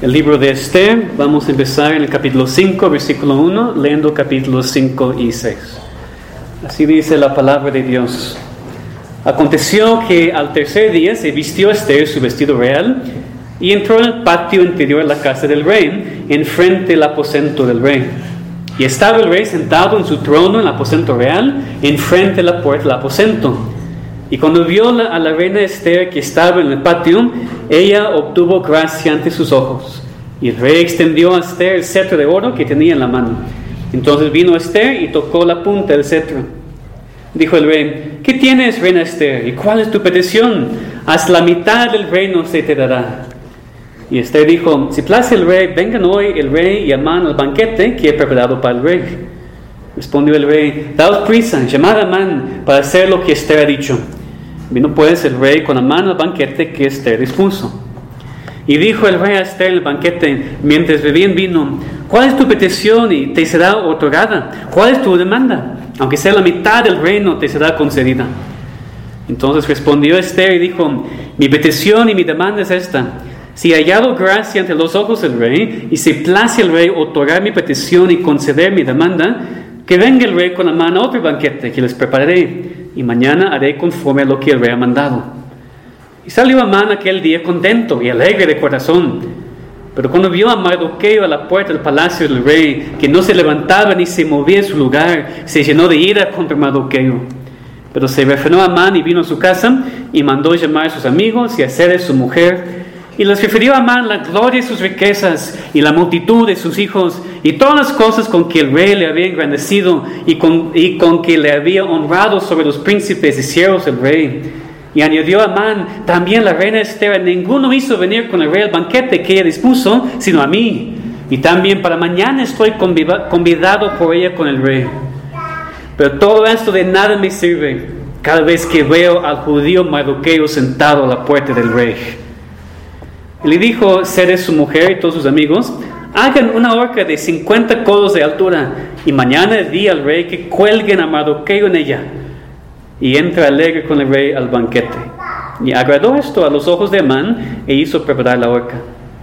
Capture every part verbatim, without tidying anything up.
el libro de Esther. Vamos a empezar en el capítulo cinco, versículo uno, leyendo capítulos cinco y seis. Así dice la palabra de Dios. Aconteció que al tercer día se vistió Esther su vestido real y entró en el patio interior de la casa del rey, enfrente del aposento del rey. Y estaba el rey sentado en su trono en el aposento real, enfrente de la puerta del aposento. Y cuando vio la, a la reina Esther que estaba en el patio, ella obtuvo gracia ante sus ojos. Y el rey extendió a Esther el cetro de oro que tenía en la mano. Entonces vino Esther y tocó la punta del cetro. Dijo el rey: ¿Qué tienes, reina Esther? ¿Y cuál es tu petición? Haz la mitad del reino se te dará. Y Esther dijo: Si place el rey, vengan hoy el rey y Amán al banquete que he preparado para el rey. Respondió el rey: Daos prisa, llamad a Amán para hacer lo que Esther ha dicho. Vino pues el rey con Amán al banquete que Esther dispuso. Y dijo el rey a Esther en el banquete, mientras bebían vino: ¿Cuál es tu petición y te será otorgada? ¿Cuál es tu demanda? Aunque sea la mitad del reino, te será concedida. Entonces respondió Esther y dijo: Mi petición y mi demanda es esta: Si he hallado gracia ante los ojos del rey, y si place el rey otorgar mi petición y conceder mi demanda, que venga el rey con Amán a otro banquete que les prepararé, y mañana haré conforme a lo que el rey ha mandado. Y salió Amán aquel día contento y alegre de corazón. Pero cuando vio a Mardoqueo a la puerta del palacio del rey, que no se levantaba ni se movía de su lugar, se llenó de ira contra Mardoqueo. Pero se refrenó Amán y vino a su casa, y mandó llamar a sus amigos y a Zeres su mujer, y les refirió a Amán la gloria de sus riquezas y la multitud de sus hijos y todas las cosas con que el rey le había engrandecido y con, y con que le había honrado sobre los príncipes y siervos del rey. Y añadió a Amán: También la reina Esther ninguno hizo venir con el rey al banquete que ella dispuso, sino a mí. Y también para mañana estoy convidado por ella con el rey. Pero todo esto de nada me sirve cada vez que veo al judío Mardoqueo sentado a la puerta del rey. Y le dijo Zeres su mujer y todos sus amigos: Hagan una horca de cincuenta codos de altura, y mañana di al rey que cuelguen a Mardoqueo en ella. Y entra alegre con el rey al banquete. Y agradó esto a los ojos de Amán, e hizo preparar la horca.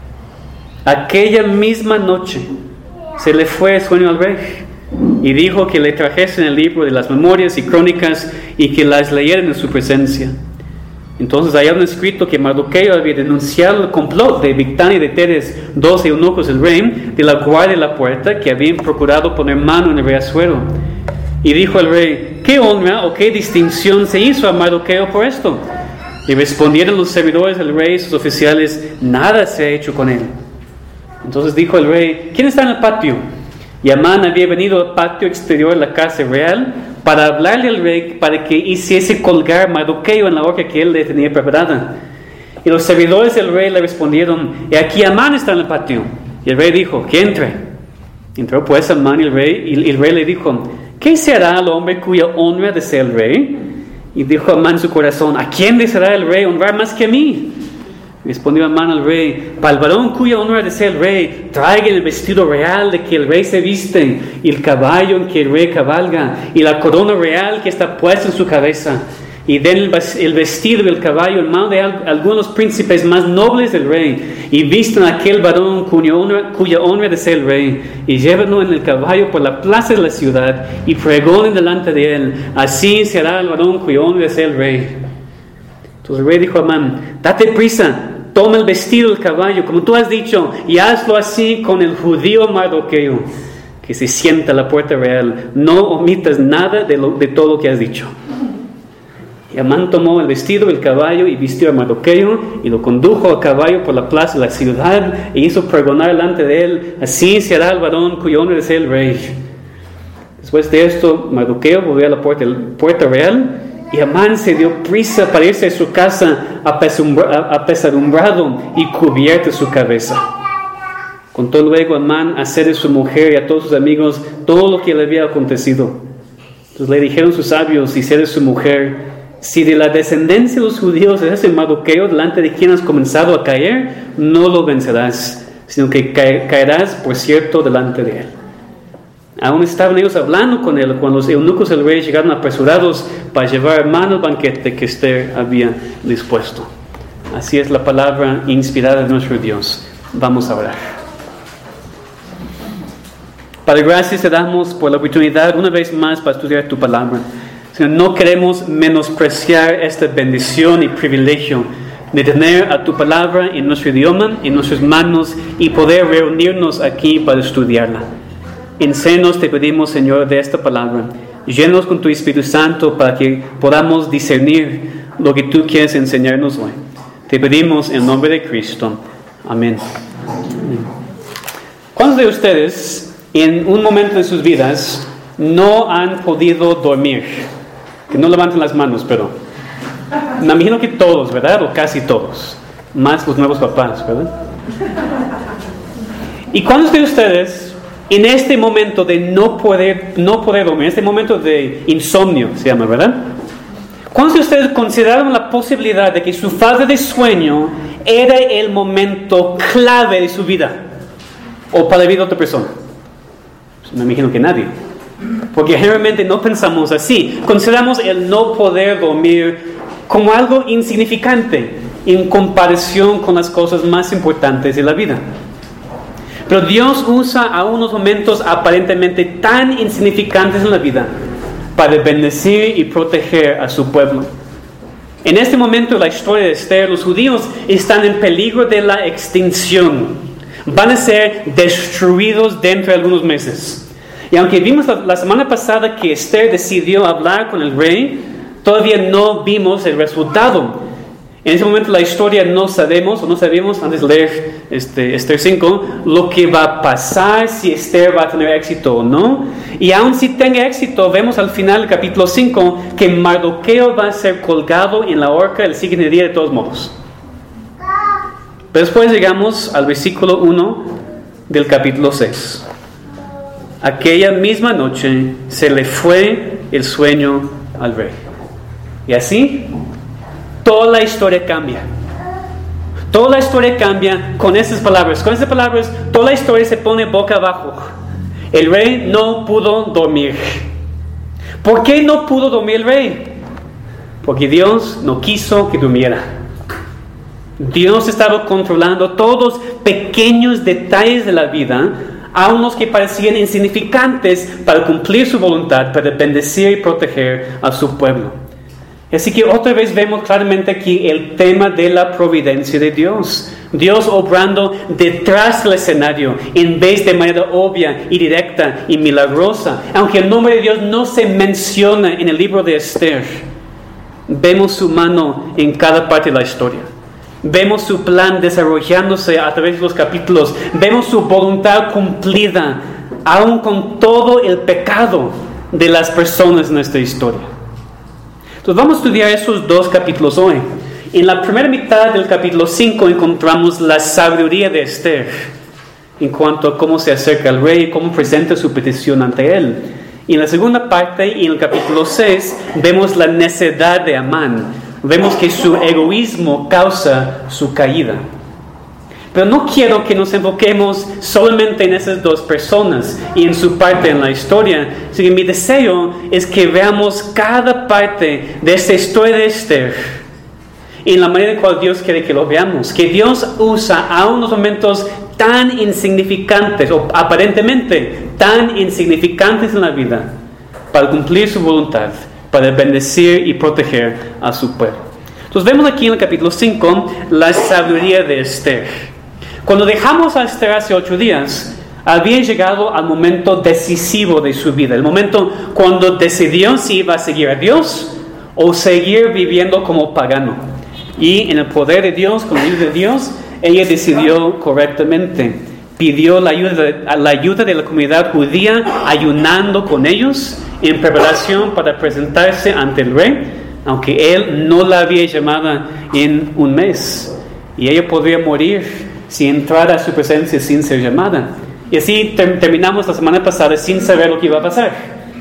Aquella misma noche se le fue sueño al rey, y dijo que le trajesen el libro de las memorias y crónicas, y que las leyeran en su presencia. Entonces hallaron escrito que Mardoqueo había denunciado el complot de Bigtán y de Teres, dos eunucos del rey, de la guardia de la puerta, que habían procurado poner mano en el rey Asuero. Y dijo el rey: ¿Qué honra o qué distinción se hizo a Mardoqueo por esto? Y respondieron los servidores del rey y sus oficiales: Nada se ha hecho con él. Entonces dijo el rey: ¿Quién está en el patio? Y Amán había venido al patio exterior de la casa real para hablarle al rey para que hiciese colgar Mardoqueo en la horca que él le tenía preparada. Y los servidores del rey le respondieron: He aquí Amán está en el patio. Y el rey dijo: Que entre. Entró pues Amán y el rey, y el rey le dijo: ¿Qué se hará al hombre cuya honra desea el rey? Y dijo Amán en su corazón: ¿A quién deseará el rey honrar más que a mí? Respondió Amán al rey: Para el varón cuya honra desea el rey, traigan el vestido real de que el rey se viste, y el caballo en que el rey cabalga, y la corona real que está puesta en su cabeza. Y den el vestido y el caballo en mano de algunos príncipes más nobles del rey, y vistan a aquel varón cuya honra, cuya honra desea el rey, y llévenlo en el caballo por la plaza de la ciudad, y pregonen delante de él: Así se hará el varón cuya honra desea el rey. Entonces el rey dijo a Amán: Date prisa, toma el vestido del caballo, como tú has dicho, y hazlo así con el judío Mardoqueo, que se sienta a la puerta real. No omitas nada de, lo, de todo lo que has dicho. Y Amán tomó el vestido del caballo y vistió a Mardoqueo, y lo condujo a caballo por la plaza de la ciudad, e hizo pregonar delante de él: Así se hará el varón cuyo honra desea el rey. Después de esto, Mardoqueo volvió a la puerta, puerta real, y Amán se dio prisa para irse a su casa apesadumbrado y cubierta su cabeza. Contó luego Amán a Zeres su mujer y a todos sus amigos todo lo que le había acontecido. Entonces le dijeron sus sabios y Zeres su mujer: Si de la descendencia de los judíos es ese Mardoqueo delante de quien has comenzado a caer, no lo vencerás, sino que caerás, por cierto, delante de él. Aún estaban ellos hablando con él cuando los eunucos del rey llegaron apresurados para llevar a mano el banquete que Esther había dispuesto. Así es la palabra inspirada de nuestro Dios. Vamos a orar. Padre, gracias te damos por la oportunidad una vez más para estudiar tu palabra. Señor, no queremos menospreciar esta bendición y privilegio de tener a tu palabra en nuestro idioma, en nuestras manos y poder reunirnos aquí para estudiarla. Enséñanos, te pedimos, Señor, de esta palabra. Llénanos con tu Espíritu Santo para que podamos discernir lo que tú quieres enseñarnos hoy. Te pedimos en nombre de Cristo. Amén. ¿Cuántos de ustedes en un momento de sus vidas no han podido dormir? Que no levanten las manos, pero me imagino que todos, ¿verdad? O casi todos. Más los nuevos papás, ¿verdad? ¿Y cuántos de ustedes en este momento de no poder, no poder dormir, en este momento de insomnio se llama, ¿verdad? ¿Cuántos de ustedes consideraron la posibilidad de que su falta de sueño era el momento clave de su vida? ¿O para la vida de otra persona? Pues me imagino que nadie. Porque generalmente no pensamos así. Consideramos el no poder dormir como algo insignificante en comparación con las cosas más importantes de la vida. Pero Dios usa a unos momentos aparentemente tan insignificantes en la vida para bendecir y proteger a su pueblo. En este momento de la historia de Esther, los judíos están en peligro de la extinción. Van a ser destruidos dentro de algunos meses. Y aunque vimos la, la semana pasada que Esther decidió hablar con el rey, todavía no vimos el resultado. En ese momento de la historia no sabemos, o no sabíamos antes de leer este, Esther cinco, lo que va a pasar, si Esther va a tener éxito o no. Y aun si tenga éxito, vemos al final del capítulo cinco que Mardoqueo va a ser colgado en la horca el siguiente día de todos modos. Pero después llegamos al versículo uno del capítulo seis. Aquella misma noche se le fue el sueño al rey. Y así toda la historia cambia. Toda la historia cambia con estas palabras. Con estas palabras, toda la historia se pone boca abajo. El rey no pudo dormir. ¿Por qué no pudo dormir el rey? Porque Dios no quiso que durmiera. Dios estaba controlando todos los pequeños detalles de la vida, aun los que parecían insignificantes, para cumplir su voluntad, para bendecir y proteger a su pueblo. Así que otra vez vemos claramente aquí el tema de la providencia de Dios. Dios obrando detrás del escenario en vez de manera obvia y directa y milagrosa. Aunque el nombre de Dios no se menciona en el libro de Esther, vemos su mano en cada parte de la historia. Vemos su plan desarrollándose a través de los capítulos. Vemos su voluntad cumplida, aun con todo el pecado de las personas en esta historia. Entonces vamos a estudiar esos dos capítulos hoy. En la primera mitad del capítulo cinco encontramos la sabiduría de Esther en cuanto a cómo se acerca al rey y cómo presenta su petición ante él. Y en la segunda parte, y en el capítulo seis, vemos la necedad de Amán. Vemos que su egoísmo causa su caída. Pero no quiero que nos enfoquemos solamente en esas dos personas y en su parte en la historia, sino que mi deseo es que veamos cada parte de esta historia de Esther y en la manera en cual Dios quiere que lo veamos. Que Dios usa a unos momentos tan insignificantes, o aparentemente tan insignificantes en la vida, para cumplir su voluntad, para bendecir y proteger a su pueblo. Entonces vemos aquí en el capítulo cinco la sabiduría de Esther. Cuando dejamos a Esther hace ocho días, había llegado al momento decisivo de su vida. El momento cuando decidió si iba a seguir a Dios o seguir viviendo como pagano. Y en el poder de Dios, con la ayuda de Dios, ella decidió correctamente. Pidió la ayuda, la ayuda de la comunidad judía, ayunando con ellos en preparación para presentarse ante el rey, aunque él no la había llamado en un mes. Y ella podría morir si entrara a su presencia sin ser llamada. Y así ter- terminamos la semana pasada sin saber lo que iba a pasar.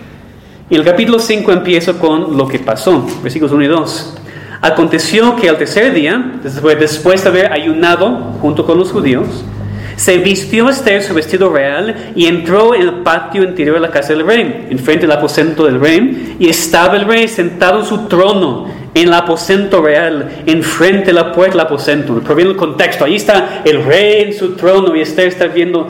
Y el capítulo cinco empieza con lo que pasó, versículos uno y dos. Aconteció que al tercer día, después, después de haber ayunado junto con los judíos, se vistió Esther su vestido real y entró en el patio interior de la casa del rey, enfrente del aposento del rey, y estaba el rey sentado en su trono en el aposento real, enfrente de la puerta del aposento. Proviene el contexto. Ahí está el rey en su trono y Esther está viendo,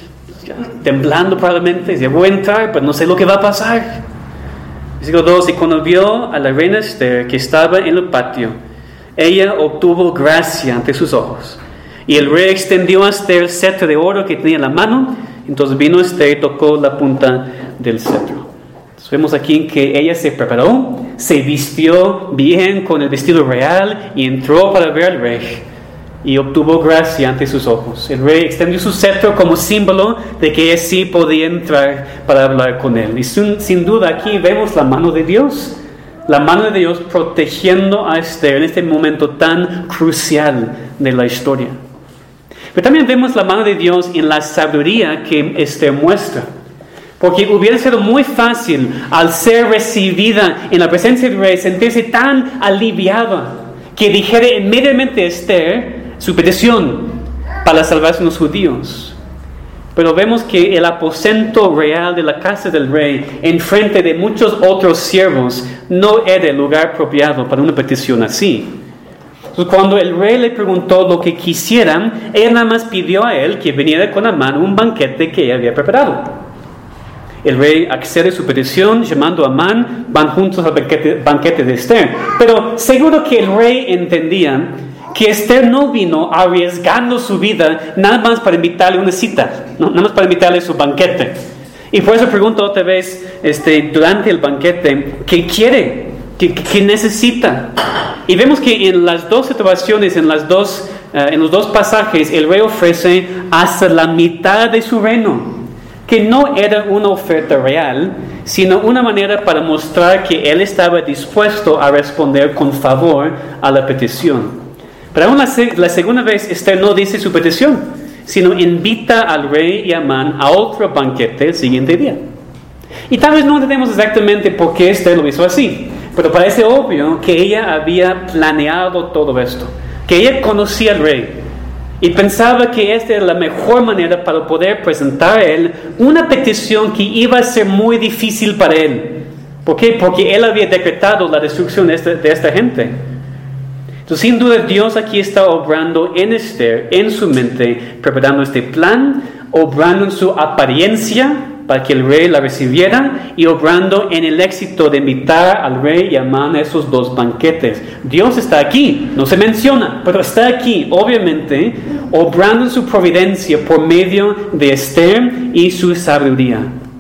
temblando probablemente. Dice, voy a entrar, pero no sé lo que va a pasar. Versículo dos, y cuando vio a la reina Esther que estaba en el patio, ella obtuvo gracia ante sus ojos. Y el rey extendió a Esther el cetro de oro que tenía en la mano. Entonces vino Esther y tocó la punta del cetro. Entonces vemos aquí que ella se preparó, se vistió bien con el vestido real y entró para ver al rey. Y obtuvo gracia ante sus ojos. El rey extendió su cetro como símbolo de que ella sí podía entrar para hablar con él. Y sin, sin duda aquí vemos la mano de Dios. La mano de Dios protegiendo a Esther en este momento tan crucial de la historia. Pero también vemos la mano de Dios en la sabiduría que Esther muestra. Porque hubiera sido muy fácil, al ser recibida en la presencia del rey, sentirse tan aliviada que dijera inmediatamente a Esther su petición para salvarse a los judíos. Pero vemos que el aposento real de la casa del rey, en frente de muchos otros siervos, no era el lugar apropiado para una petición así. Entonces, cuando el rey le preguntó lo que quisieran, ella nada más pidió a él que viniera con Amán un banquete que ella había preparado. El rey accede a su petición, llamando a Amán, van juntos al banquete, banquete de Esther. Pero seguro que el rey entendía que Esther no vino arriesgando su vida nada más para invitarle una cita, ¿no? Nada más para invitarle a su banquete. Y por eso pregunto otra vez, este, durante el banquete, ¿qué quiere? ¿Qué, qué necesita? Y vemos que en las dos situaciones, en, las dos, uh, en los dos pasajes, el rey ofrece hasta la mitad de su reino, que no era una oferta real, sino una manera para mostrar que él estaba dispuesto a responder con favor a la petición. Pero aún la, la segunda vez, Esther no dice su petición, sino invita al rey y a Amán a otro banquete el siguiente día. Y tal vez no entendemos exactamente por qué Esther lo hizo así, pero parece obvio que ella había planeado todo esto, que ella conocía al rey y pensaba que esta era la mejor manera para poder presentar a él una petición que iba a ser muy difícil para él. ¿Por qué? Porque él había decretado la destrucción de esta, de esta gente. Entonces, sin duda, Dios aquí está obrando en Esther, en su mente, preparando este plan, obrando en su apariencia para que el rey la recibiera y obrando en el éxito de invitar al rey y a Amán a esos dos banquetes. Dios está aquí, no se menciona, pero está aquí, obviamente, obrando en su providencia por medio de Esther y su sabiduría.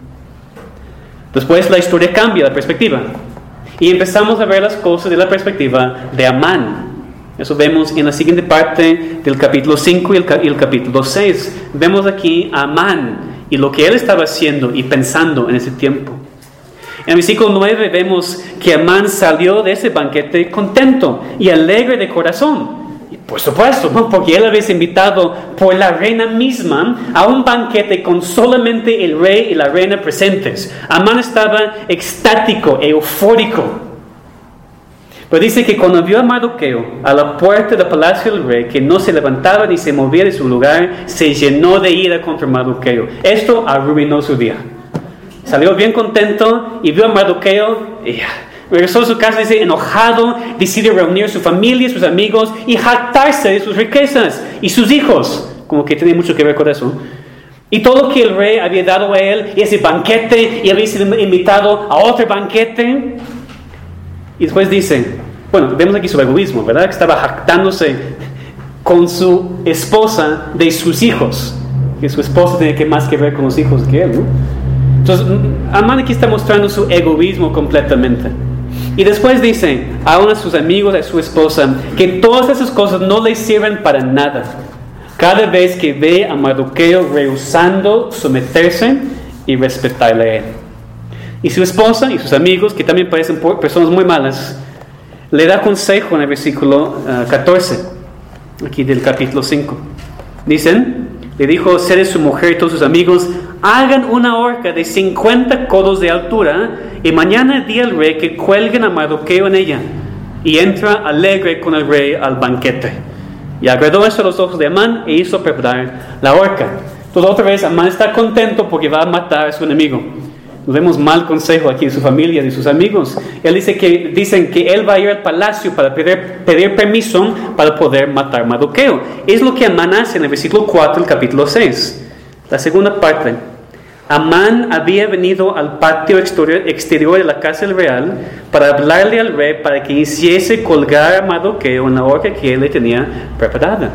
Después la historia cambia la perspectiva y empezamos a ver las cosas de la perspectiva de Amán. Eso vemos en la siguiente parte del capítulo cinco y el, y el capítulo seis. Vemos aquí a Amán y lo que él estaba haciendo y pensando en ese tiempo. En el versículo nueve vemos que Amán salió de ese banquete contento y alegre de corazón. Y por supuesto, ¿no? Porque él había sido invitado por la reina misma a un banquete con solamente el rey y la reina presentes. Amán estaba extático, eufórico. Pero dice que cuando vio a Mardoqueo a la puerta del palacio del rey, que no se levantaba ni se movía de su lugar, se llenó de ira contra Mardoqueo. Esto arruinó su día. Salió bien contento y vio a Mardoqueo y regresó a su casa, dice, enojado, decidió reunir a su familia, sus amigos y jactarse de sus riquezas y sus hijos. Como que tiene mucho que ver con eso. Y todo lo que el rey había dado a él, y ese banquete, y había sido invitado a otro banquete. Y después dice, bueno, vemos aquí su egoísmo, ¿verdad? Que estaba jactándose con su esposa de sus hijos. Que su esposa tiene que más que ver con los hijos que él, ¿no? Entonces, Amán aquí está mostrando su egoísmo completamente. Y después dice, aún a sus amigos, a su esposa, que todas esas cosas no le sirven para nada. Cada vez que ve a Mardoqueo rehusando someterse y respetarle a él. Y su esposa y sus amigos, que también parecen personas muy malas, le da consejo en el versículo uh, catorce, aquí del capítulo cinco. Dicen, le dijo Zeresh su mujer y todos sus amigos, hagan una horca de cincuenta codos de altura y mañana di al rey que cuelguen a Mardoqueo en ella y entra alegre con el rey al banquete. Y agradó esto a los ojos de Amán e hizo preparar la horca. Entonces otra vez Amán está contento porque va a matar a su enemigo. vemos mal consejo aquí de su familia, de sus amigos. Él dice que, dicen que él va a ir al palacio para pedir, pedir permiso para poder matar a Mardoqueo. Es lo que Amán hace en el versículo cuatro del capítulo seis. La segunda parte. Amán había venido al patio exterior, exterior de la casa del real para hablarle al rey para que hiciese colgar a Mardoqueo en la horca que él le tenía preparada.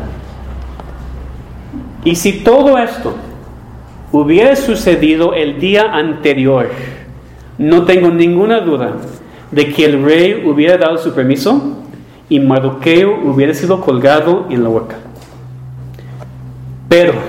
Y si todo esto hubiera sucedido el día anterior, no tengo ninguna duda de que el rey hubiera dado su permiso y Mardoqueo hubiera sido colgado en la horca. Pero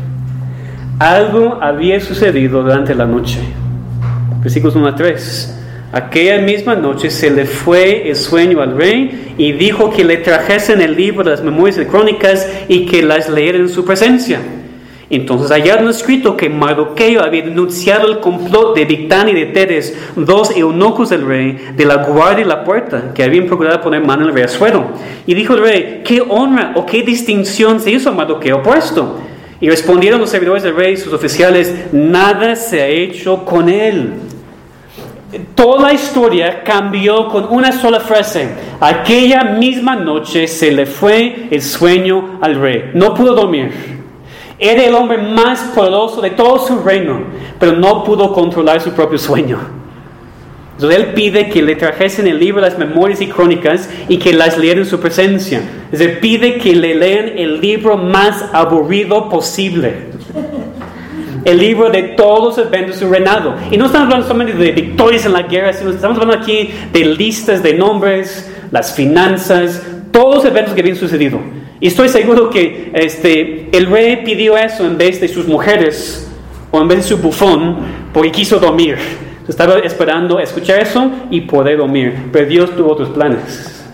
algo había sucedido durante la noche. Versículos uno a tres. Aquella misma noche se le fue el sueño al rey y dijo que le trajesen el libro de las memorias de crónicas y que las leyeran en su presencia. Entonces hallaron escrito que Mardoqueo había denunciado el complot de Bigtán y de Teres, dos eunucos del rey, de la guardia de la puerta, que habían procurado poner mano al rey Asuero. Y dijo el rey: ¿qué honra o qué distinción se hizo a Mardoqueo por esto? Y respondieron los servidores del rey y sus oficiales: nada se ha hecho con él. Toda la historia cambió con una sola frase. Aquella misma noche se le fue el sueño al rey. No pudo dormir. Era el hombre más poderoso de todo su reino, pero no pudo controlar su propio sueño. Entonces él pide que le trajesen el libro de las memorias y crónicas y que las leyeran en su presencia. Es decir, pide que le lean el libro más aburrido posible. El libro de todos los eventos de su reinado. Y no estamos hablando solamente de victorias en la guerra, sino estamos hablando aquí de listas de nombres, las finanzas, todos los eventos que habían sucedido. Y estoy seguro que este, el rey pidió eso en vez de sus mujeres o en vez de su bufón, porque quiso dormir. Estaba esperando escuchar eso y poder dormir. Pero Dios tuvo otros planes.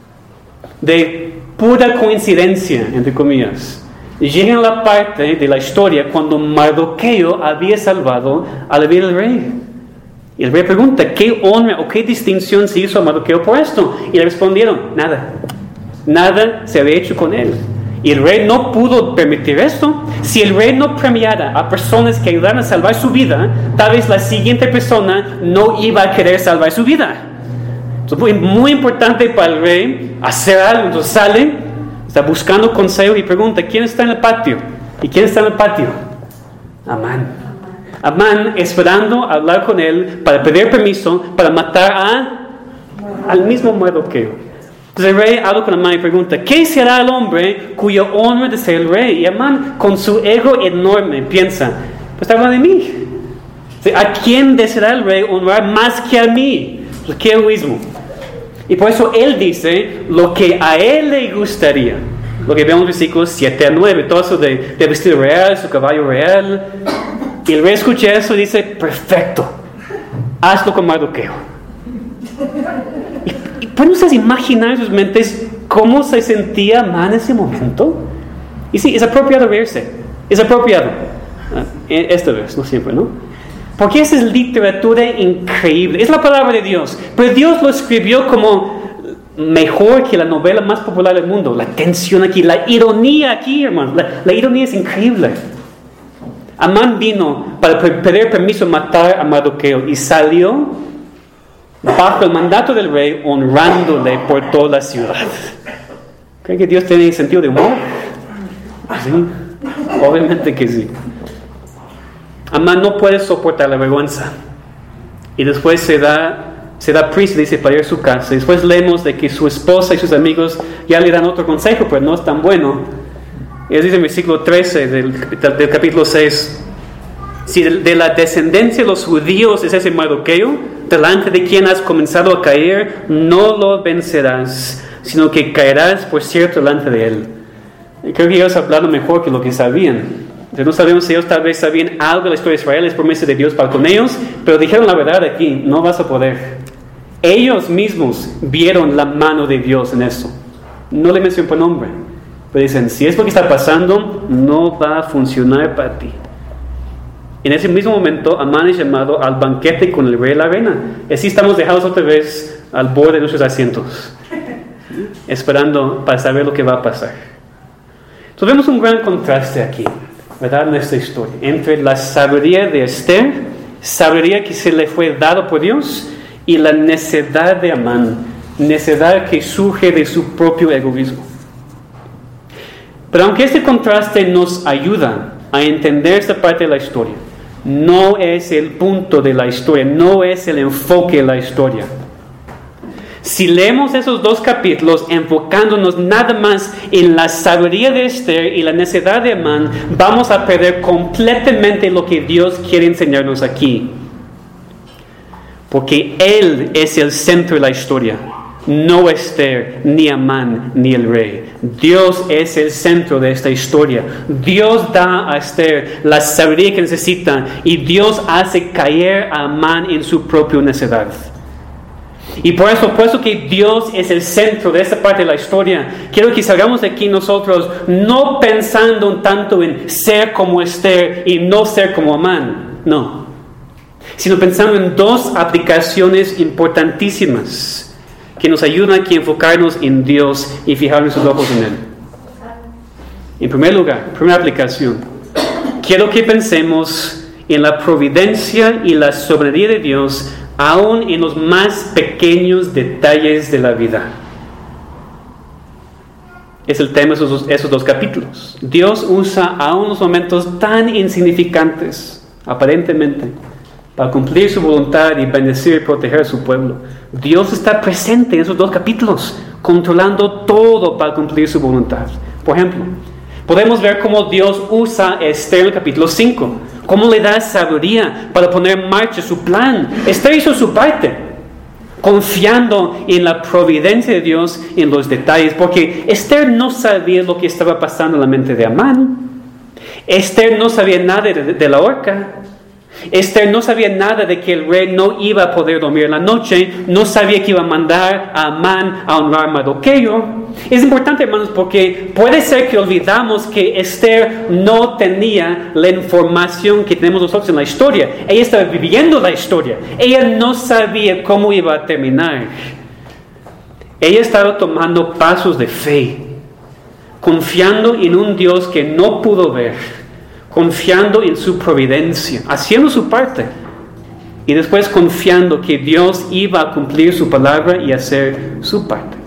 De pura coincidencia, entre comillas, llega a la parte de la historia cuando Mardoqueo había salvado a la vida del rey. Y el rey pregunta: ¿qué honra o qué distinción se hizo a Mardoqueo por esto? Y le respondieron: nada. Nada se había hecho con él. Y el rey no pudo permitir esto. Si el rey no premiara a personas que ayudaran a salvar su vida, tal vez la siguiente persona no iba a querer salvar su vida. Entonces, fue muy importante para el rey hacer algo. Entonces sale, está buscando consejo y pregunta: ¿quién está en el patio? ¿Y quién está en el patio? Amán. Amán esperando hablar con él para pedir permiso para matar a, al mismo Mardoqueo. Entonces el rey habla con Amán y pregunta: ¿qué será el hombre cuya honra de ser el rey? Y Amán, con su ego enorme, piensa: pues habla de mí. ¿A quién deseará el rey honrar más que a mí? Pues, ¿qué egoísmo? Y por eso él dice lo que a él le gustaría. Lo que vemos en versículos siete a nueve. Todo eso de, de vestido real, su caballo real. Y el rey escucha eso y dice: perfecto, hazlo con Mardoqueo. ¿Pueden ustedes imaginar en sus mentes cómo se sentía Amán en ese momento? Y sí, es apropiado verse. Es apropiado. Esta vez, no siempre, ¿no? Porque esa es literatura increíble. Es la palabra de Dios. Pero Dios lo escribió como mejor que la novela más popular del mundo. La tensión aquí, la ironía aquí, hermanos. La, la ironía es increíble. Amán vino para pedir permiso de matar a Mardoqueo y salió bajo el mandato del rey, honrándole por toda la ciudad. ¿Creen que Dios tiene sentido de humor? Sí, obviamente que sí. Amán no puede soportar la vergüenza. Y después se da, se da prisa, dice, para ir a su casa. Y después leemos de que su esposa y sus amigos ya le dan otro consejo, pero no es tan bueno. Y dice en el versículo trece del, del capítulo seis: si de, de la descendencia de los judíos es ese Mardoqueo, delante de quien has comenzado a caer, no lo vencerás, sino que caerás, por cierto, delante de él. Y creo que ellos hablaron mejor que lo que sabían. Entonces, no sabemos si ellos tal vez sabían algo de la historia de Israel, es promesa de Dios para con ellos, pero dijeron la verdad aquí: no vas a poder. Ellos mismos vieron la mano de Dios en eso. No le mencionan por nombre, pero dicen: si es lo que está pasando, no va a funcionar para ti. En ese mismo momento, Amán es llamado al banquete con el rey y la reina. Y así estamos dejados otra vez al borde de nuestros asientos, esperando para saber lo que va a pasar. Entonces vemos un gran contraste aquí, ¿verdad? En esta historia, entre la sabiduría de Esther sabiduría que se le fue dado por Dios y la necedad de Amán, necedad que surge de su propio egoísmo. Pero aunque este contraste nos ayuda a entender esta parte de la historia, no es el punto de la historia, no es el enfoque de la historia. Si leemos esos dos capítulos enfocándonos nada más en la sabiduría de Esther y la necedad de Amán, vamos a perder completamente lo que Dios quiere enseñarnos aquí. Porque Él es el centro de la historia, no Esther, ni Amán, ni el rey. Dios es el centro de esta historia. Dios da a Esther la sabiduría que necesita y Dios hace caer a Amán en su propia necedad. Y por eso, por eso que Dios es el centro de esta parte de la historia, quiero que salgamos de aquí nosotros no pensando un tanto en ser como Esther y no ser como Amán, no, sino pensando en dos aplicaciones importantísimas que nos ayudan aquí a enfocarnos en Dios y fijar nuestros ojos en Él. En primer lugar, primera aplicación, quiero que pensemos en la providencia y la soberanía de Dios aún en los más pequeños detalles de la vida. Es el tema de esos, esos dos capítulos. Dios usa aún los momentos tan insignificantes, aparentemente, para cumplir su voluntad y bendecir y proteger a su pueblo. Dios está presente en esos dos capítulos, controlando todo para cumplir su voluntad. Por ejemplo, podemos ver cómo Dios usa a Esther en el capítulo cinco. Cómo le da sabiduría para poner en marcha su plan. Esther hizo su parte, confiando en la providencia de Dios en los detalles, porque Esther no sabía lo que estaba pasando en la mente de Amán. Esther no sabía nada de, de la horca. Esther no sabía nada de que el rey no iba a poder dormir en la noche. No sabía que iba a mandar a Amán a honrar a Mardoqueo. Es importante, hermanos, porque puede ser que olvidamos que Esther no tenía la información que tenemos nosotros en la historia. Ella estaba viviendo la historia. Ella no sabía cómo iba a terminar. Ella estaba tomando pasos de fe, confiando en un Dios que no pudo ver, confiando en su providencia, haciendo su parte, y después confiando que Dios iba a cumplir su palabra y hacer su parte.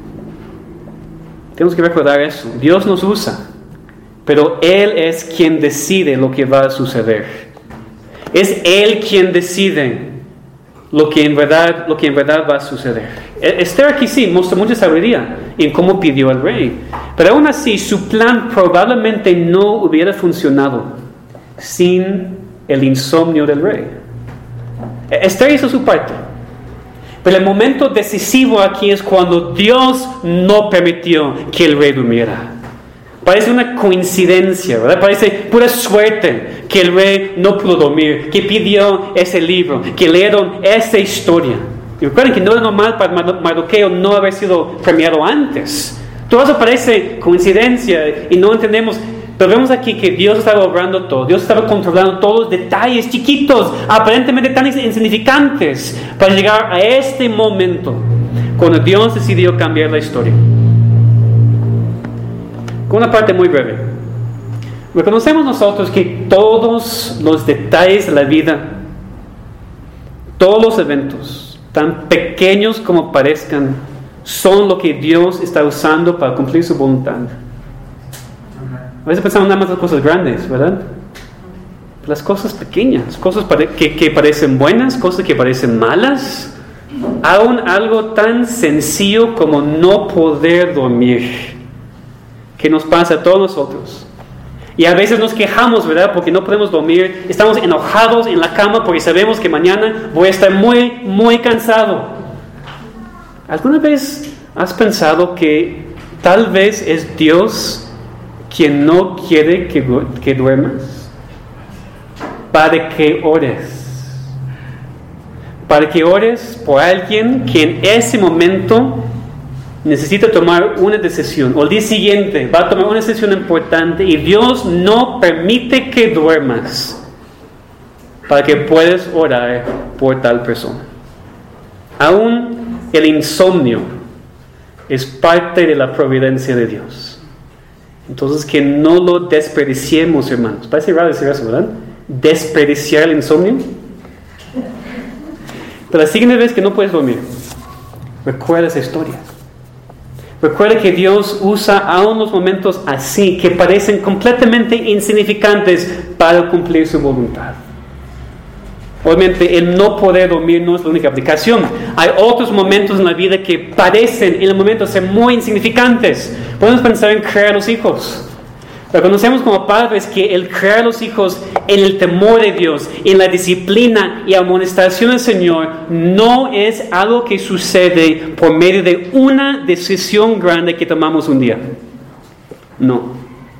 Tenemos que recordar eso. Dios nos usa, pero Él es quien decide lo que va a suceder. Es Él quien decide lo que en verdad, lo que en verdad va a suceder. Esther aquí sí mostró mucha sabiduría en cómo pidió al rey, pero aún así su plan probablemente no hubiera funcionado sin el insomnio del rey. Esther hizo su parte, pero el momento decisivo aquí es cuando Dios no permitió que el rey durmiera. Parece una coincidencia, ¿verdad? Parece pura suerte que el rey no pudo dormir, que pidió ese libro, que leyeron esa historia. Y recuerden que no era normal para Mardoqueo no haber sido premiado antes. Todo eso parece coincidencia y no entendemos. Pero vemos aquí que Dios estaba obrando todo. Dios estaba controlando todos los detalles chiquitos, aparentemente tan insignificantes, para llegar a este momento, cuando Dios decidió cambiar la historia. Con una parte muy breve. Reconocemos nosotros que todos los detalles de la vida, todos los eventos, tan pequeños como parezcan, son lo que Dios está usando para cumplir su voluntad. A veces pensamos nada más en las cosas grandes, ¿verdad? Las cosas pequeñas, cosas que, que parecen buenas, cosas que parecen malas, aún algo tan sencillo como no poder dormir, que nos pasa a todos nosotros. Y a veces nos quejamos, ¿verdad? Porque no podemos dormir. Estamos enojados en la cama porque sabemos que mañana voy a estar muy, muy cansado. ¿Alguna vez has pensado que tal vez es Dios quien no quiere que, que duermas? Para que ores. Para que ores por alguien que en ese momento necesita tomar una decisión, o el día siguiente va a tomar una decisión importante, y Dios no permite que duermas para que puedas orar por tal persona. Aún el insomnio es parte de la providencia de Dios. Entonces, que no lo desperdiciemos, hermanos. Parece raro decir eso, ¿verdad? Desperdiciar el insomnio. Pero la siguiente vez que no puedes dormir, recuerda esa historia. Recuerda que Dios usa aún los momentos así, que parecen completamente insignificantes para cumplir su voluntad. Obviamente, el no poder dormir no es la única aplicación. Hay otros momentos en la vida que parecen, en el momento, ser muy insignificantes. Podemos pensar en crear los hijos. Reconocemos como padres que el crear los hijos en el temor de Dios, en la disciplina y amonestación del Señor, no es algo que sucede por medio de una decisión grande que tomamos un día. No.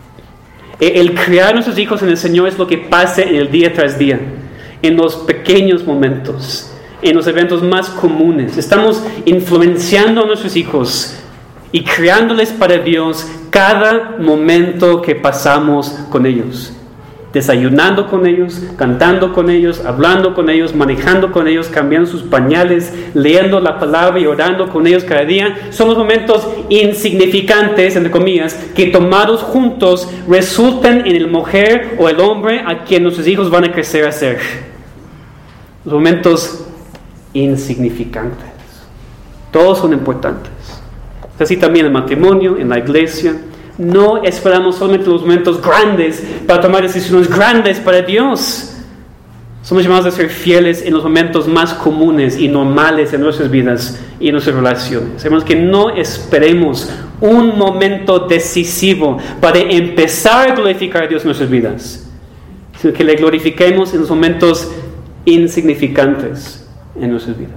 El criar a nuestros hijos en el Señor es lo que pasa en el día tras día, en los pequeños momentos, en los eventos más comunes. Estamos influenciando a nuestros hijos y creándoles para Dios cada momento que pasamos con ellos. Desayunando con ellos, cantando con ellos, hablando con ellos, manejando con ellos, cambiando sus pañales, leyendo la palabra y orando con ellos cada día. Son los momentos insignificantes, entre comillas, que tomados juntos resultan en el mujer o el hombre a quien nuestros hijos van a crecer a ser. Los momentos insignificantes. Todos son importantes. Así también en el matrimonio, en la iglesia. No esperamos solamente los momentos grandes para tomar decisiones grandes para Dios. Somos llamados a ser fieles en los momentos más comunes y normales en nuestras vidas y en nuestras relaciones. Sabemos que no esperemos un momento decisivo para empezar a glorificar a Dios en nuestras vidas, sino que le glorifiquemos en los momentos insignificantes en nuestras vidas.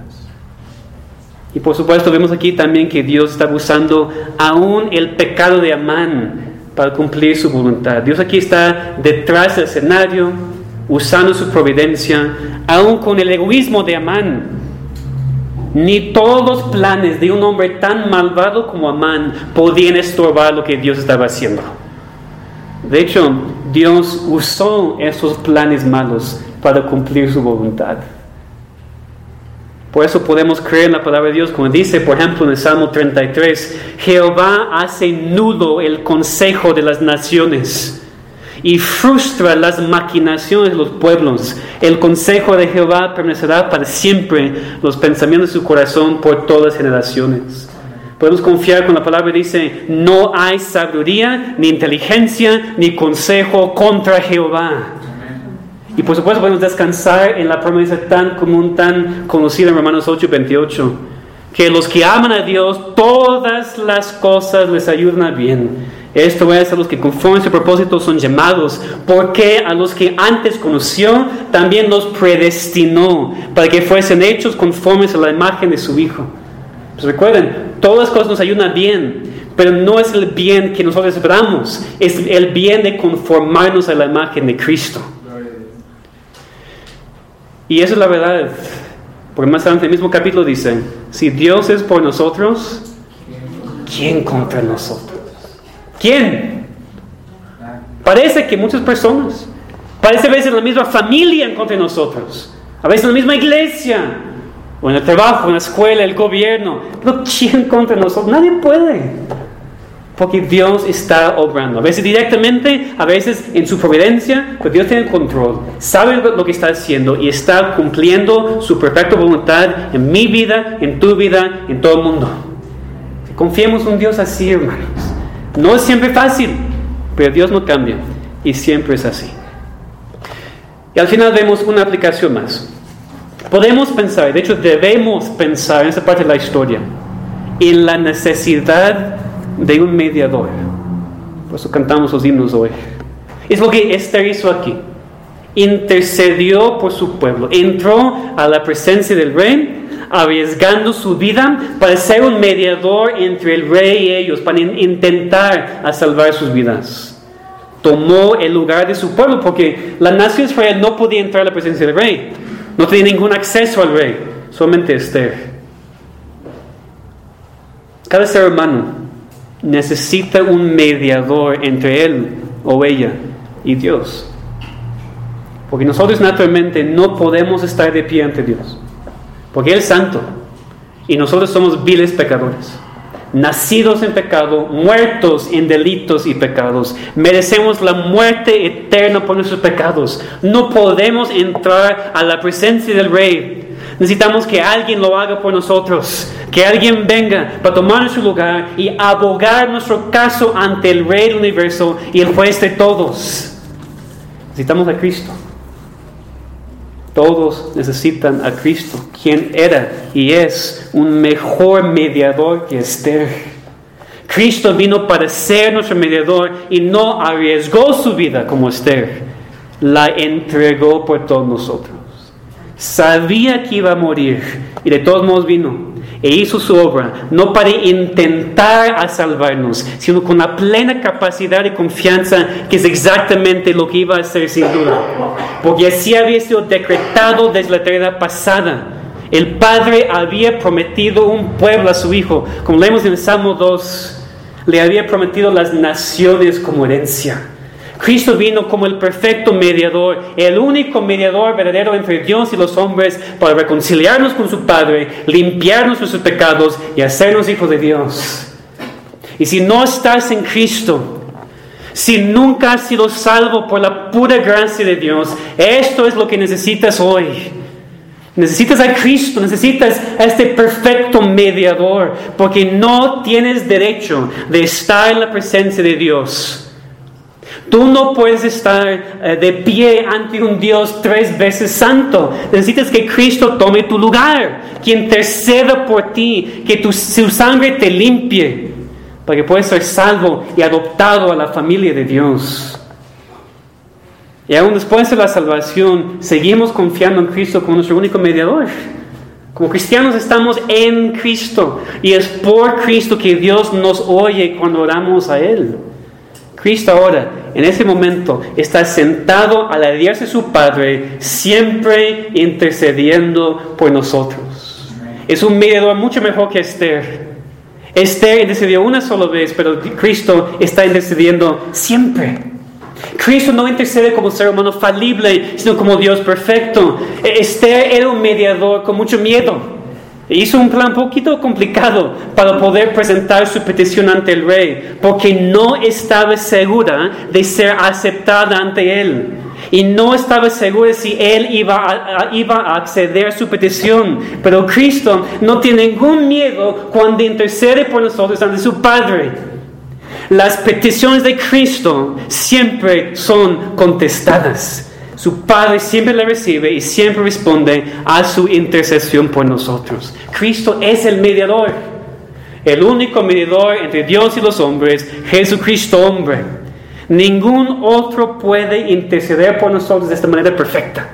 Y por supuesto vemos aquí también que Dios está usando aún el pecado de Amán para cumplir su voluntad. Dios aquí está detrás del escenario, usando su providencia, aún con el egoísmo de Amán. Ni todos los planes de un hombre tan malvado como Amán podían estorbar lo que Dios estaba haciendo. De hecho, Dios usó esos planes malos para cumplir su voluntad. Por eso podemos creer en la palabra de Dios, como dice, por ejemplo, en el Salmo treinta y tres, Jehová hace nulo el consejo de las naciones y frustra las maquinaciones de los pueblos. El consejo de Jehová permanecerá para siempre, los pensamientos de su corazón por todas las generaciones. Podemos confiar con la palabra que dice, no hay sabiduría, ni inteligencia, ni consejo contra Jehová. Y por supuesto podemos descansar en la promesa tan común, tan conocida en Romanos ocho veintiocho, que los que aman a Dios, todas las cosas les ayudan a bien. Esto es, a los que conforme a su propósito son llamados, porque a los que antes conoció, también los predestinó, para que fuesen hechos conformes a la imagen de su Hijo. Pues recuerden, todas las cosas nos ayudan a bien, pero no es el bien que nosotros esperamos, es el bien de conformarnos a la imagen de Cristo. Y esa es la verdad, porque más adelante en el mismo capítulo dice, si Dios es por nosotros, ¿quién contra nosotros? ¿Quién? Parece que muchas personas, parece a veces la misma familia en contra de nosotros, a veces la misma iglesia, o en el trabajo, en la escuela, el gobierno, pero ¿quién contra nosotros? Nadie puede. Porque Dios está obrando. A veces directamente, a veces en su providencia, pero Dios tiene el control. Sabe lo que está haciendo y está cumpliendo su perfecta voluntad en mi vida, en tu vida, en todo el mundo. Confiemos en un Dios así, hermanos. No es siempre fácil, pero Dios no cambia y siempre es así. Y al final vemos una aplicación más. Podemos pensar, de hecho debemos pensar en esa parte de la historia, en la necesidad de un mediador. Por eso cantamos los himnos hoy. Es lo que Esther hizo aquí. Intercedió por su pueblo. Entró a la presencia del rey, arriesgando su vida para ser un mediador entre el rey y ellos, para intentar a salvar sus vidas. Tomó el lugar de su pueblo, porque la nación de Israel no podía entrar a la presencia del rey. No tenía ningún acceso al rey, solamente Esther. Cada ser humano necesita un mediador entre él o ella y Dios. Porque nosotros naturalmente no podemos estar de pie ante Dios. Porque Él es santo y nosotros somos viles pecadores. Nacidos en pecado, muertos en delitos y pecados. Merecemos la muerte eterna por nuestros pecados. No podemos entrar a la presencia del Rey. Necesitamos que alguien lo haga por nosotros, que alguien venga para tomar nuestro lugar y abogar nuestro caso ante el Rey del universo y el juez de todos. Necesitamos a Cristo. Todos necesitan a Cristo, quien era y es un mejor mediador que Esther. Cristo vino para ser nuestro mediador y no arriesgó su vida como Esther. La entregó por todos nosotros. Sabía que iba a morir y de todos modos vino e hizo su obra, no para intentar a salvarnos, sino con la plena capacidad y confianza que es exactamente lo que iba a hacer sin duda, porque así había sido decretado desde la eternidad pasada. El Padre había prometido un pueblo a su Hijo, como leemos en el Salmo dos, le había prometido las naciones como herencia. Cristo vino como el perfecto mediador, el único mediador verdadero entre Dios y los hombres para reconciliarnos con su Padre, limpiarnos de sus pecados y hacernos hijos de Dios. Y si no estás en Cristo, si nunca has sido salvo por la pura gracia de Dios, esto es lo que necesitas hoy. Necesitas a Cristo, necesitas a este perfecto mediador, porque no tienes derecho de estar en la presencia de Dios. Tú no puedes estar uh, de pie ante un Dios tres veces santo. Necesitas que Cristo tome tu lugar, que interceda por ti, que tu, su sangre te limpie, para que puedas ser salvo y adoptado a la familia de Dios. Y aún después de la salvación, seguimos confiando en Cristo como nuestro único mediador. Como cristianos estamos en Cristo, y es por Cristo que Dios nos oye cuando oramos a Él. Cristo ahora, en ese momento, está sentado a la diestra de su Padre, siempre intercediendo por nosotros. Es un mediador mucho mejor que Esther. Esther intercedió una sola vez, pero Cristo está intercediendo siempre. Cristo no intercede como ser humano falible, sino como Dios perfecto. Esther era un mediador con mucho miedo. Hizo un plan un poquito complicado para poder presentar su petición ante el rey, porque no estaba segura de ser aceptada ante él. Y no estaba segura si él iba a, a, iba a acceder a su petición. Pero Cristo no tiene ningún miedo cuando intercede por nosotros ante su Padre. Las peticiones de Cristo siempre son contestadas. Su Padre siempre la recibe y siempre responde a su intercesión por nosotros. Cristo es el mediador, el único mediador entre Dios y los hombres, Jesucristo hombre. Ningún otro puede interceder por nosotros de esta manera perfecta.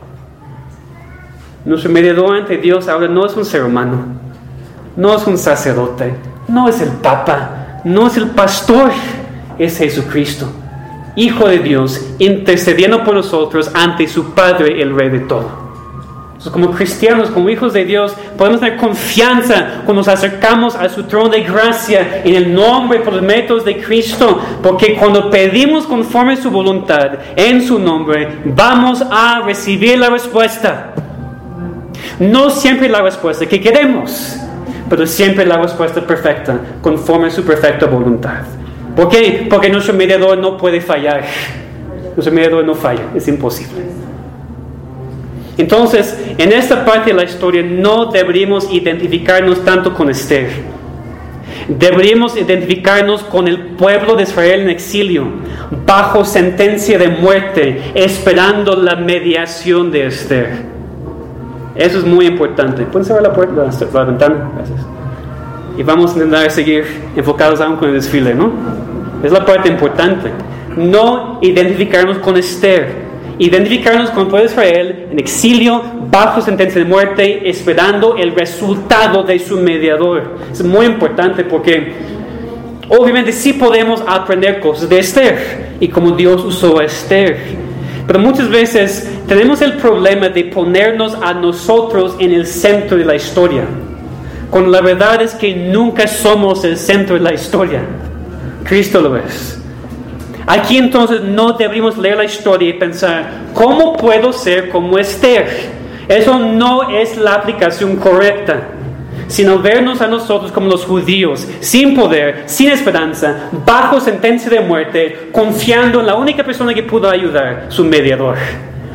Nuestro mediador entre Dios ahora no es un ser humano, no es un sacerdote, no es el Papa, no es el pastor, es Jesucristo, Hijo de Dios, intercediendo por nosotros ante su Padre, el Rey de todo. Entonces, como cristianos, como hijos de Dios, podemos tener confianza cuando nos acercamos a su trono de gracia en el nombre y por los métodos de Cristo, porque cuando pedimos conforme a su voluntad, en su nombre, vamos a recibir la respuesta. No siempre la respuesta que queremos, pero siempre la respuesta perfecta, conforme a su perfecta voluntad. ¿Por qué? Porque nuestro mediador no puede fallar. Nuestro mediador no falla, es imposible. Entonces, en esta parte de la historia no deberíamos identificarnos tanto con Esther. Deberíamos identificarnos con el pueblo de Israel en exilio, bajo sentencia de muerte, esperando la mediación de Esther. Eso es muy importante. ¿Pueden cerrar la puerta, la, la ventana? Gracias. Y vamos a intentar seguir enfocados aún con el desfile, ¿no? Es la parte importante. No identificarnos con Esther. Identificarnos con el pueblo de Israel en exilio, bajo sentencia de muerte, esperando el resultado de su mediador. Es muy importante porque obviamente sí podemos aprender cosas de Esther y cómo Dios usó a Esther. Pero muchas veces tenemos el problema de ponernos a nosotros en el centro de la historia, cuando la verdad es que nunca somos el centro de la historia. Cristo lo es. Aquí entonces no deberíamos leer la historia y pensar, ¿cómo puedo ser como Esther? Eso no es la aplicación correcta, sino vernos a nosotros como los judíos, sin poder, sin esperanza, bajo sentencia de muerte, confiando en la única persona que pudo ayudar, su mediador.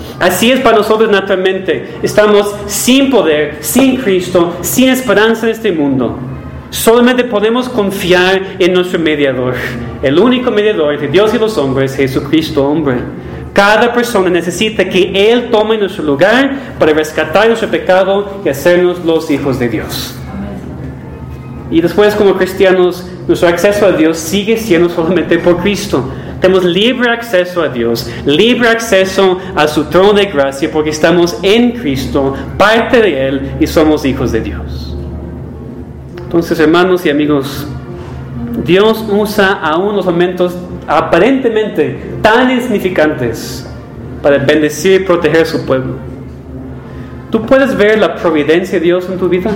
Así es para nosotros naturalmente. Estamos sin poder, sin Cristo, sin esperanza en este mundo. Solamente podemos confiar en nuestro mediador. El único mediador entre Dios y los hombres, Jesucristo hombre. Cada persona necesita que Él tome nuestro lugar para rescatar nuestro pecado y hacernos los hijos de Dios. Y después, como cristianos, nuestro acceso a Dios sigue siendo solamente por Cristo. Tenemos libre acceso a Dios, libre acceso a su trono de gracia, porque estamos en Cristo, parte de Él, y somos hijos de Dios. Entonces, hermanos y amigos, Dios usa aún los momentos aparentemente tan insignificantes para bendecir y proteger a su pueblo. ¿Tú puedes ver la providencia de Dios en tu vida?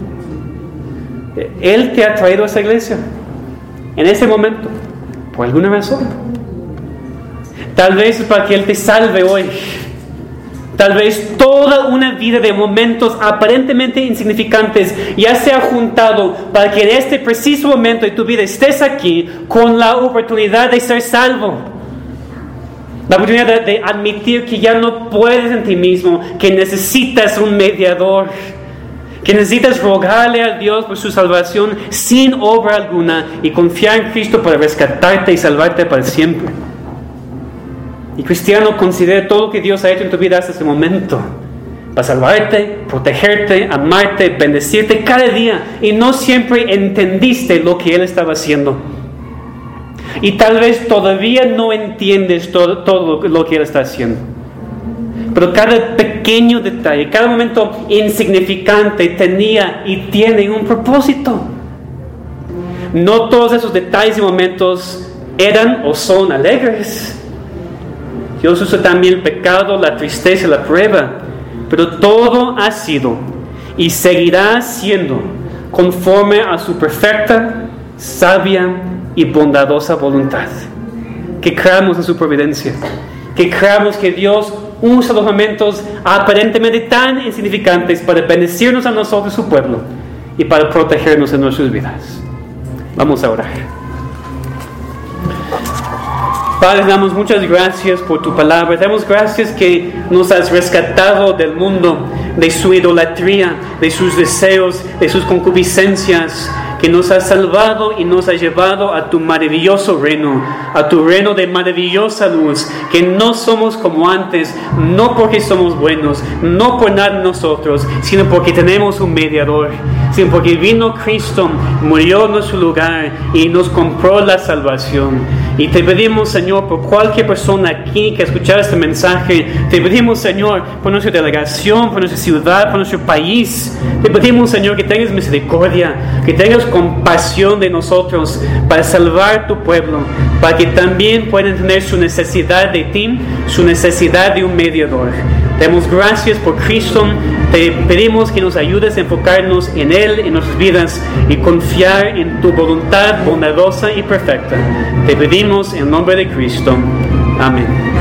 Él te ha traído a esa iglesia en ese momento, por alguna razón. Tal vez para que Él te salve hoy. Tal vez toda una vida de momentos aparentemente insignificantes ya se ha juntado para que en este preciso momento de tu vida estés aquí con la oportunidad de ser salvo. La oportunidad de, de admitir que ya no puedes en ti mismo, que necesitas un mediador, que necesitas rogarle a Dios por su salvación sin obra alguna y confiar en Cristo para rescatarte y salvarte para siempre. Y cristiano, considera todo lo que Dios ha hecho en tu vida hasta este momento para salvarte, protegerte, amarte, bendecirte cada día, y no siempre entendiste lo que Él estaba haciendo. Y tal vez todavía no entiendes todo, todo lo que Él está haciendo. Pero cada pequeño detalle, cada momento insignificante tenía y tiene un propósito. No todos esos detalles y momentos eran o son alegres. Dios usa también el pecado, la tristeza, la prueba. Pero todo ha sido y seguirá siendo conforme a su perfecta, sabia y bondadosa voluntad. Que creamos en su providencia. Que creamos que Dios usa los momentos aparentemente tan insignificantes para bendecirnos a nosotros, su pueblo, y para protegernos en nuestras vidas. Vamos a orar. Padre, damos muchas gracias por tu palabra. Damos gracias que nos has rescatado del mundo, de su idolatría, de sus deseos, de sus concupiscencias, que nos has salvado y nos has llevado a tu maravilloso reino, a tu reino de maravillosa luz, que no somos como antes, no porque somos buenos, no por nada nosotros, sino porque tenemos un mediador, sino porque vino Cristo, murió en nuestro lugar y nos compró la salvación. Y te pedimos, Señor, por cualquier persona aquí que escuchara este mensaje, te pedimos, Señor, por nuestra delegación, por nuestra ciudad, por nuestro país, te pedimos, Señor, que tengas misericordia, que tengas compasión de nosotros para salvar tu pueblo, para que también puedan tener su necesidad de ti, su necesidad de un mediador. Te damos gracias por Cristo. Te pedimos que nos ayudes a enfocarnos en Él, en nuestras vidas, y confiar en tu voluntad bondadosa y perfecta. Te pedimos en nombre de Cristo. Amén.